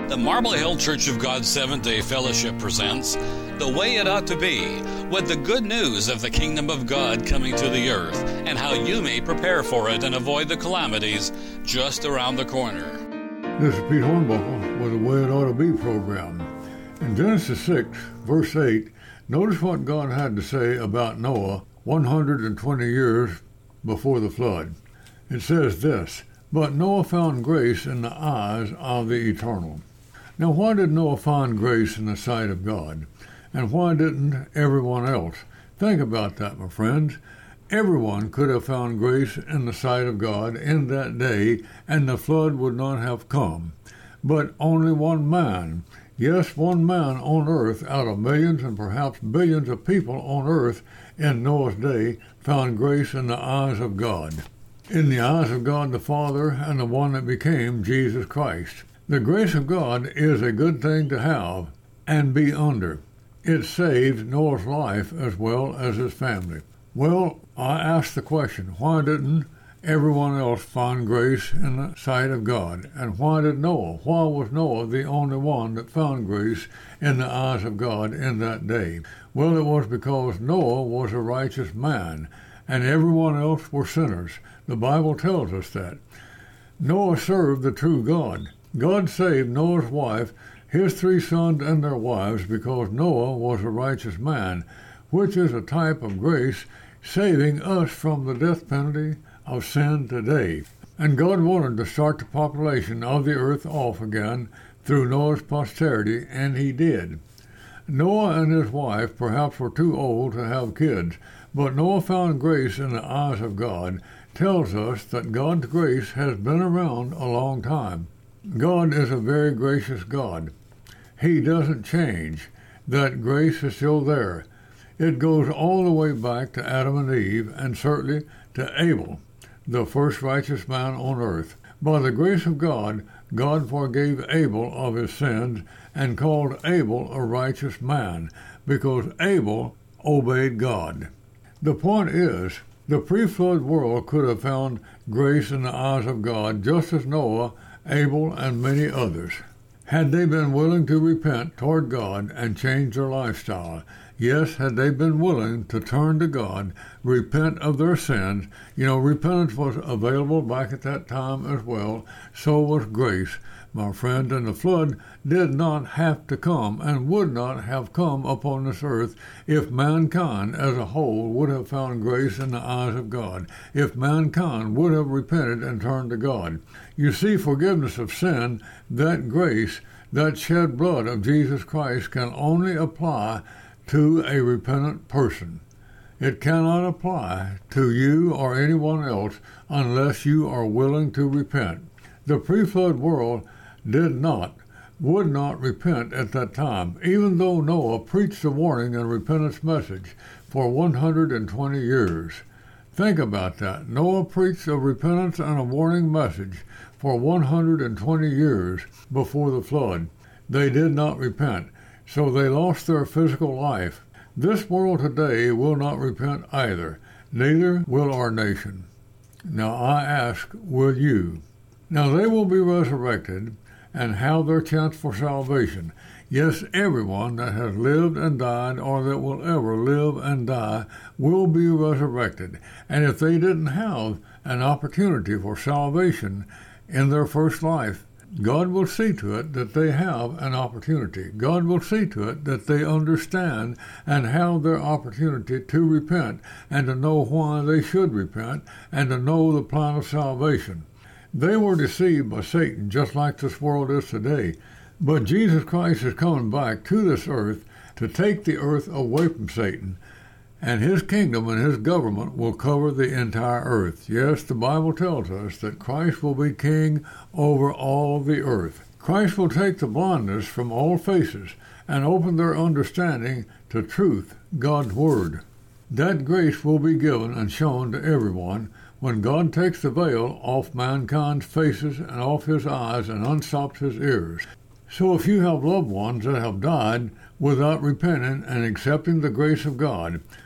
The Marble Hill Church of God Seventh-day Fellowship presents The Way It Ought to Be, with the good news of the kingdom of God coming to the earth and how you may prepare for it and avoid the calamities just around the corner. This is Pete Hornbuckle with the Way It Ought to Be program. In Genesis 6, verse 8, notice what God had to say about Noah 120 years before the flood. It says this, "But Noah found grace in the eyes of the Eternal." Now, why did Noah find grace in the sight of God? And why didn't everyone else? Think about that, my friends. Everyone could have found grace in the sight of God in that day, and the flood would not have come. But only one man, yes, one man on earth out of millions and perhaps billions of people on earth in Noah's day, found grace in the eyes of God. In the eyes of God the Father and the one that became Jesus Christ. The grace of God is a good thing to have and be under. It saved Noah's life as well as his family. Well, I ask the question, why didn't everyone else find grace in the sight of God? And why did Noah? Why was Noah the only one that found grace in the eyes of God in that day? Well, it was because Noah was a righteous man, and everyone else were sinners. The Bible tells us that. Noah served the true God. God saved Noah's wife, his 3 sons and their wives, because Noah was a righteous man, which is a type of grace, saving us from the death penalty of sin today. And God wanted to start the population of the earth off again through Noah's posterity, and he did. Noah and his wife perhaps were too old to have kids, but Noah found grace in the eyes of God, tells us that God's grace has been around a long time. God is a very gracious God. He doesn't change. That grace is still there. It goes all the way back to Adam and Eve, and certainly to Abel, the first righteous man on earth. By the grace of God, God forgave Abel of his sins and called Abel a righteous man, because Abel obeyed God. The point is, the pre-flood world could have found grace in the eyes of God just as Noah, Abel, and many others, had they been willing to repent toward God and change their lifestyle. Yes, had they been willing to turn to God, repent of their sins. You know, repentance was available back at that time as well. So was grace, my friend. And the flood did not have to come and would not have come upon this earth if mankind as a whole would have found grace in the eyes of God, if mankind would have repented and turned to God. You see, forgiveness of sin, that grace, that shed blood of Jesus Christ can only apply to a repentant person. It cannot apply to you or anyone else unless you are willing to repent. The pre-flood world would not repent at that time, even though Noah preached the warning and repentance message for 120 years. Think about that. Noah preached a repentance and a warning message for 120 years before the flood. They did not repent, so they lost their physical life. This world today will not repent either. Neither will our nation. Now I ask, will you? Now they will be resurrected and have their chance for salvation. Yes, everyone that has lived and died or that will ever live and die will be resurrected. And if they didn't have an opportunity for salvation in their first life, God will see to it that they have an opportunity. God will see to it that they understand and have their opportunity to repent and to know why they should repent and to know the plan of salvation. They were deceived by Satan just like this world is today. But Jesus Christ is coming back to this earth to take the earth away from Satan, and his kingdom and his government will cover the entire earth. Yes, the Bible tells us that Christ will be king over all the earth. Christ will take the blindness from all faces and open their understanding to truth, God's word. That grace will be given and shown to everyone when God takes the veil off mankind's faces and off his eyes and unstops his ears. So if you have loved ones that have died without repenting and accepting the grace of God,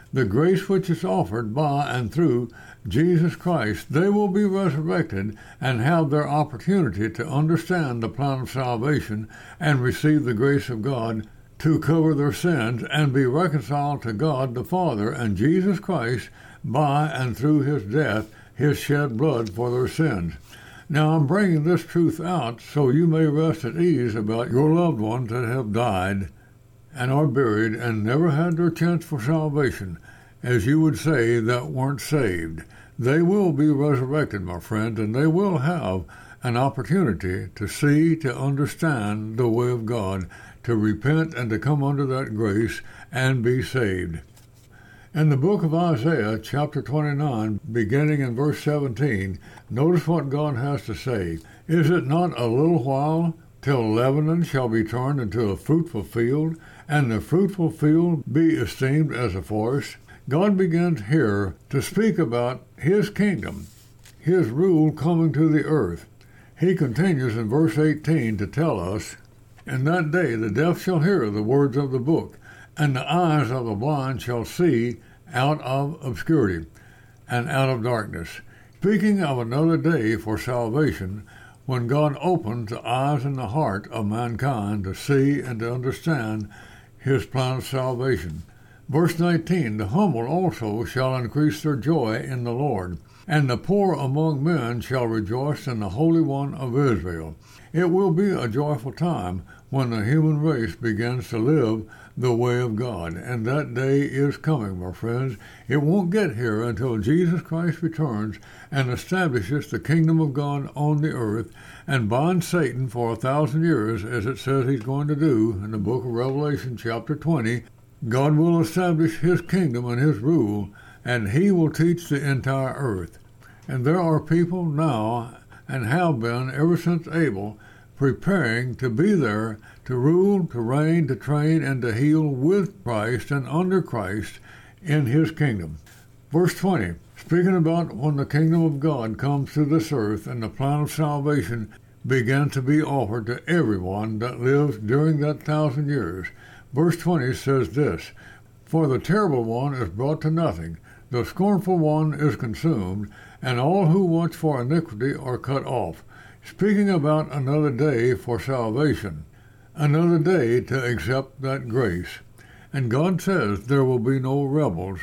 the grace which is offered by and through Jesus Christ, they will be resurrected and have their opportunity to understand the plan of salvation and receive the grace of God to cover their sins and be reconciled to God the Father and Jesus Christ by and through his death, his shed blood for their sins. Now I'm bringing this truth out so you may rest at ease about your loved ones that have died and are buried and never had their chance for salvation, as you would say, that weren't saved. They will be resurrected, my friend, and they will have an opportunity to see, to understand the way of God, to repent and to come under that grace and be saved. In the book of Isaiah, chapter 29, beginning in verse 17, notice what God has to say. Is it not a little while till Lebanon shall be turned into a fruitful field, and the fruitful field be esteemed as a forest? God begins here to speak about his kingdom, his rule coming to the earth. He continues in verse 18 to tell us, In that day the deaf shall hear the words of the book, and the eyes of the blind shall see out of obscurity and out of darkness. Speaking of another day for salvation, when God opens the eyes and the heart of mankind to see and to understand his plan of salvation. Verse 19, The humble also shall increase their joy in the Lord, and the poor among men shall rejoice in the Holy One of Israel. It will be a joyful time when the human race begins to live the way of God, and that day is coming, my friends. It won't get here until Jesus Christ returns and establishes the kingdom of God on the earth and binds Satan for 1,000 years, as it says he's going to do in the book of Revelation chapter 20. God will establish his kingdom and his rule, and he will teach the entire earth. And there are people now, and have been ever since Abel, preparing to be there to rule, to reign, to train, and to heal with Christ and under Christ in his kingdom. Verse 20, speaking about when the kingdom of God comes to this earth and the plan of salvation began to be offered to everyone that lives during that 1,000 years. Verse 20 says this, For the terrible one is brought to nothing, the scornful one is consumed, and all who watch for iniquity are cut off. Speaking about another day for salvation, another day to accept that grace. And God says there will be no rebels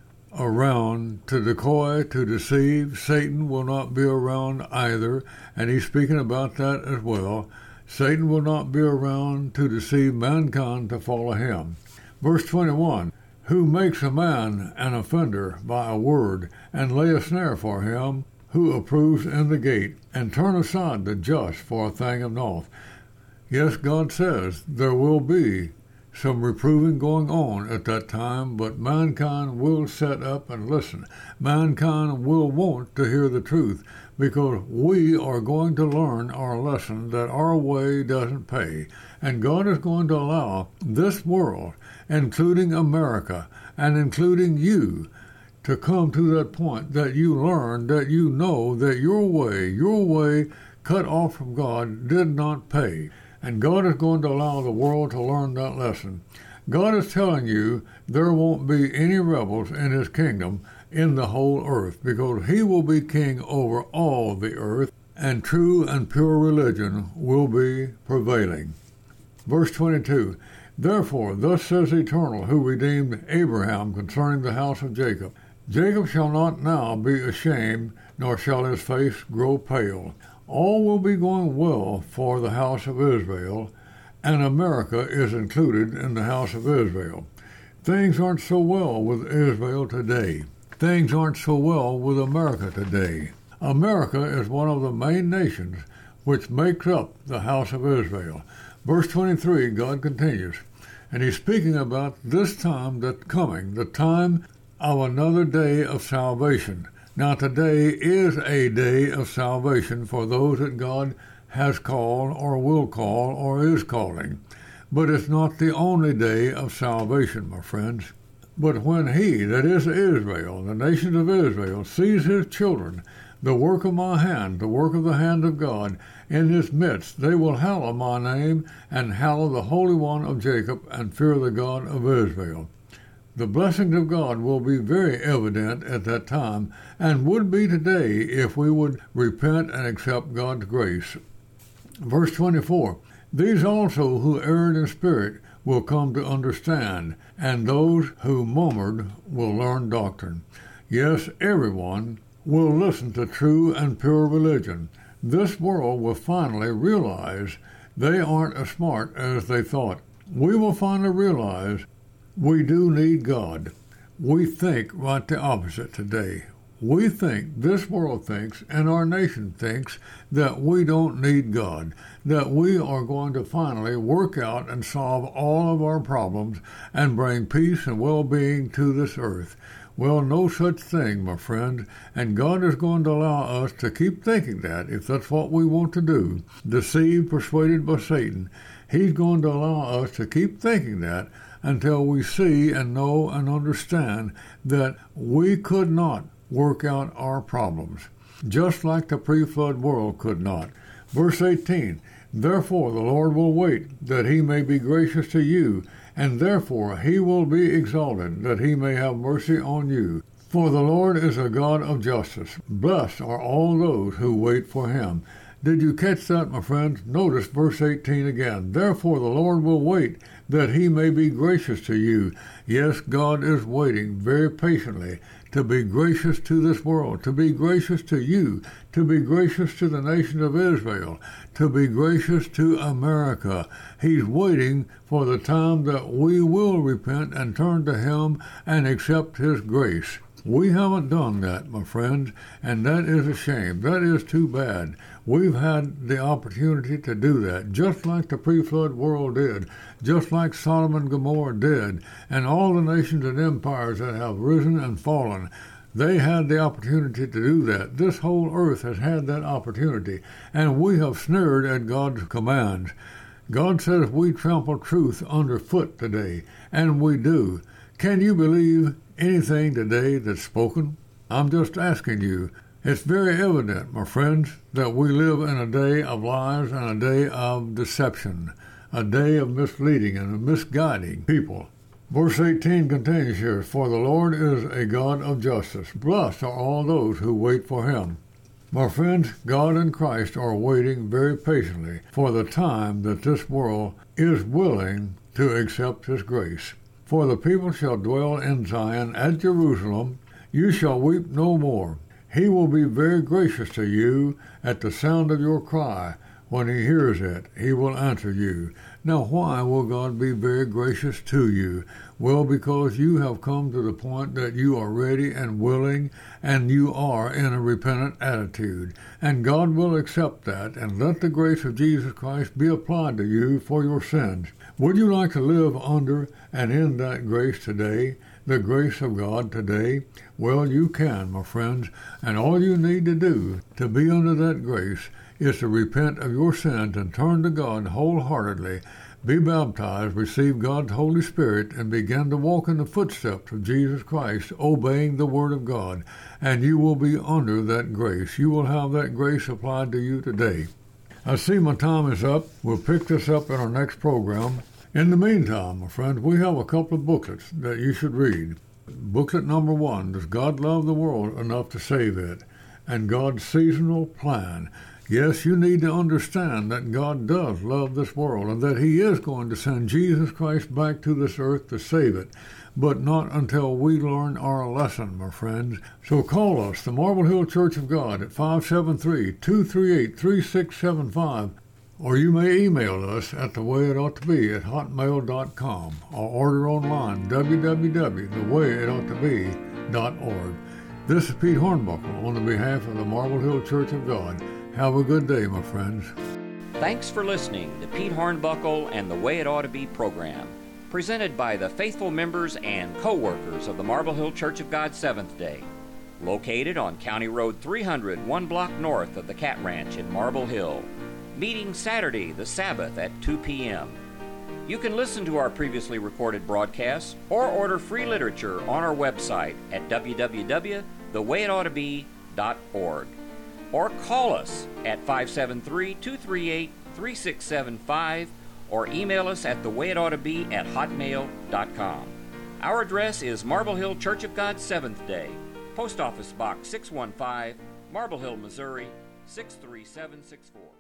around to decoy, to deceive. Satan will not be around either, and he's speaking about that as well. Satan will not be around to deceive mankind to follow him. Verse 21, Who makes a man an offender by a word, and lay a snare for him, who approves in the gate, and turn aside the just for a thing of naught. Yes, God says there will be some reproving going on at that time, but mankind will set up and listen. Mankind will want to hear the truth, because we are going to learn our lesson that our way doesn't pay. And God is going to allow this world, including America, and including you, to come to that point that you learn, that you know that your way cut off from God did not pay. And God is going to allow the world to learn that lesson. God is telling you there won't be any rebels in his kingdom in the whole earth, because he will be king over all the earth, and true and pure religion will be prevailing. Verse 22, Therefore, thus says the Eternal, who redeemed Abraham concerning the house of Jacob, Jacob shall not now be ashamed, nor shall his face grow pale. All will be going well for the house of Israel, and America is included in the house of Israel. Things aren't so well with Israel today. Things aren't so well with America today. America is one of the main nations which makes up the house of Israel. Verse 23, God continues, and he's speaking about this time that's coming, the time of another day of salvation. Now today is a day of salvation for those that God has called or will call or is calling. But it's not the only day of salvation, my friends. But when he, that is Israel, the nation of Israel, sees his children, the work of my hand, the work of the hand of God, in his midst, they will hallow my name and hallow the Holy One of Jacob and fear the God of Israel. The blessings of God will be very evident at that time, and would be today if we would repent and accept God's grace. Verse 24, these also who erred in spirit will come to understand, and those who murmured will learn doctrine. Yes, everyone will listen to true and pure religion. This world will finally realize they aren't as smart as they thought. We will finally realize we do need God. We think right the opposite today. We think, this world thinks, and our nation thinks that we don't need God, that we are going to finally work out and solve all of our problems and bring peace and well-being to this earth. Well, no such thing, my friend, and God is going to allow us to keep thinking that, if that's what we want to do, deceived, persuaded by Satan. He's going to allow us to keep thinking that until we see and know and understand that we could not work out our problems, just like the pre-flood world could not. Verse 18, therefore the Lord will wait, that he may be gracious to you, and therefore he will be exalted, that he may have mercy on you. For the Lord is a God of justice. Blessed are all those who wait for him. Did you catch that, my friends? Notice verse 18 again. Therefore the Lord will wait, that he may be gracious to you. Yes, God is waiting very patiently to be gracious to this world, to be gracious to you, to be gracious to the nation of Israel, to be gracious to America. He's waiting for the time that we will repent and turn to him and accept his grace. We haven't done that, my friends, and that is a shame. That is too bad. We've had the opportunity to do that, just like the pre-flood world did, just like Sodom and Gomorrah did, and all the nations and empires that have risen and fallen. They had the opportunity to do that. This whole earth has had that opportunity, and we have sneered at God's commands. God says we trample truth underfoot today, and we do. Can you believe anything today that's spoken? I'm just asking you. It's very evident, my friends, that we live in a day of lies and a day of deception, a day of misleading and misguiding people. Verse 18 continues here, for the Lord is a God of justice. Blessed are all those who wait for him. My friends, God and Christ are waiting very patiently for the time that this world is willing to accept his grace. For the people shall dwell in Zion at Jerusalem. You shall weep no more. He will be very gracious to you at the sound of your cry. When he hears it, he will answer you. Now, why will God be very gracious to you? Well, because you have come to the point that you are ready and willing, and you are in a repentant attitude. And God will accept that, and let the grace of Jesus Christ be applied to you for your sins. Would you like to live under and in that grace today, the grace of God today? Well, you can, my friends, and all you need to do to be under that grace is to repent of your sins and turn to God wholeheartedly, be baptized, receive God's Holy Spirit, and begin to walk in the footsteps of Jesus Christ, obeying the Word of God, and you will be under that grace. You will have that grace applied to you today. I see my time is up. We'll pick this up in our next program. In the meantime, my friends, we have a couple of booklets that you should read. Booklet number 1, Does God Love the World Enough to Save It? And God's Seasonal Plan. Yes, you need to understand that God does love this world and that he is going to send Jesus Christ back to this earth to save it, but not until we learn our lesson, my friends. So call us, the Marble Hill Church of God, at 573-238-3675, or you may email us at thewayitoughttobe@hotmail.com, or order online, www.thewayitoughttobe.org. This is Pete Hornbuckle on the behalf of the Marble Hill Church of God. Have a good day, my friends. Thanks for listening to Pete Hornbuckle and the Way It Ought to Be program, presented by the faithful members and co-workers of the Marble Hill Church of God Seventh-day, located on County Road 300, 1 block north of the Cat Ranch in Marble Hill, meeting Saturday, the Sabbath, at 2 p.m. You can listen to our previously recorded broadcasts or order free literature on our website at www.thewayitoughttobe.org. Or call us at 573-238-3675 or email us at thewayitoughttobe@hotmail.com. Our address is Marble Hill Church of God Seventh Day, Post Office Box 615, Marble Hill, Missouri 63764.